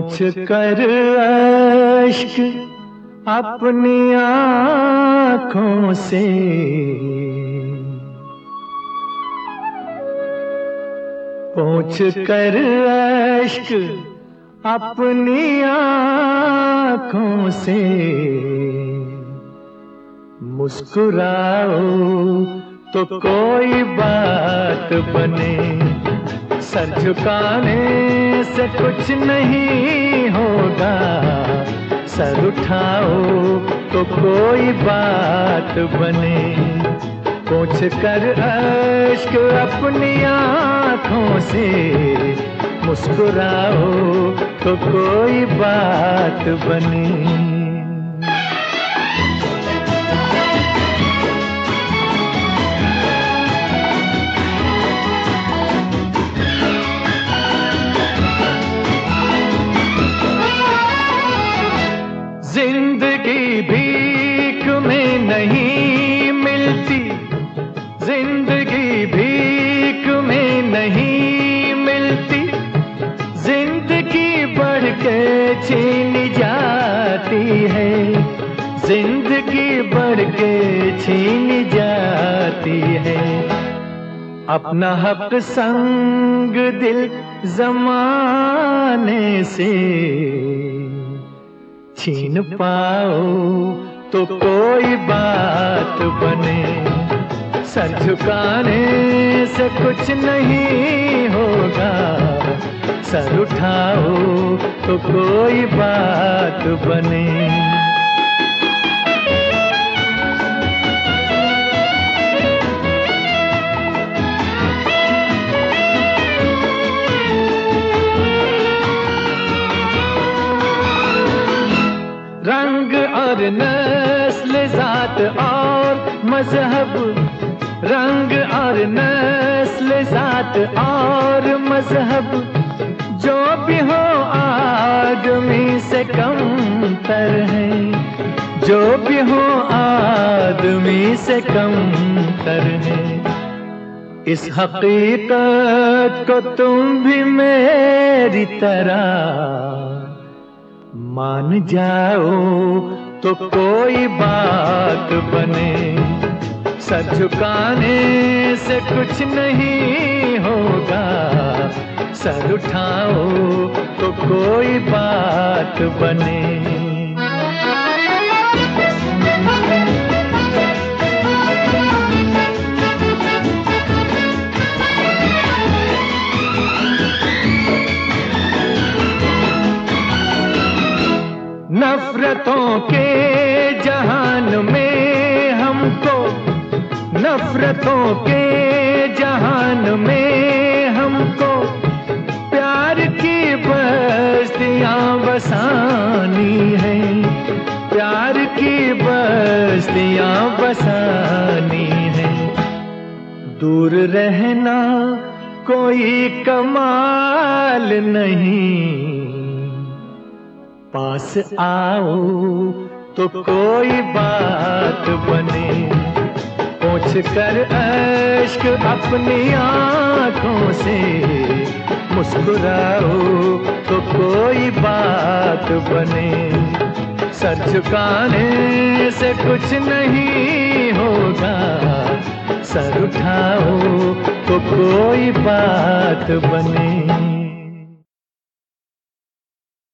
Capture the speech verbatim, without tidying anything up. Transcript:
पोंछ कर अश्क अपनी आँखों से, पोंछ कर अश्क अपनी आँखों से, मुस्कुराओ तो कोई बात बने। सर झुकाने से कुछ नहीं होगा, सर उठाओ तो कोई बात बने। पोंछ कर अश्क अपनी आँखों से, मुस्कुराओ तो कोई बात बने। जिंदगी भीख में नहीं मिलती, जिंदगी भीख में नहीं मिलती, जिंदगी बढ़ के छीनी जाती है, जिंदगी बढ़ के छीनी जाती है। अपना हक संग दिल ज़माने से छीन पाओ तो कोई बात बने। सर झुकाने से कुछ नहीं होगा, सर उठाओ तो कोई बात बने। रंग और नस्ल जात और मजहब, रंग और नस्ल जात और मजहब, जो भी हो आदमी से कमतर है, जो भी हो आदमी से कमतर है। इस हकीकत को तुम भी मेरी तरह मान जाओ तो कोई बात बने। सर झुकाने से कुछ नहीं होगा, सर उठाओ तो कोई बात बने। नफरतों के जहान में हमको, नफरतों के जहान में हमको, प्यार की बस्तियां बसानी है, प्यार की बस्तियां बसानी है। दूर रहना कोई कमाल नहीं, पास आओ तो कोई बात बने। पोंछ कर अश्क अपनी आँखों से, मुस्कुराओ तो कोई बात बने। सर झुकाने से कुछ नहीं होगा, सर उठाओ तो कोई बात बने।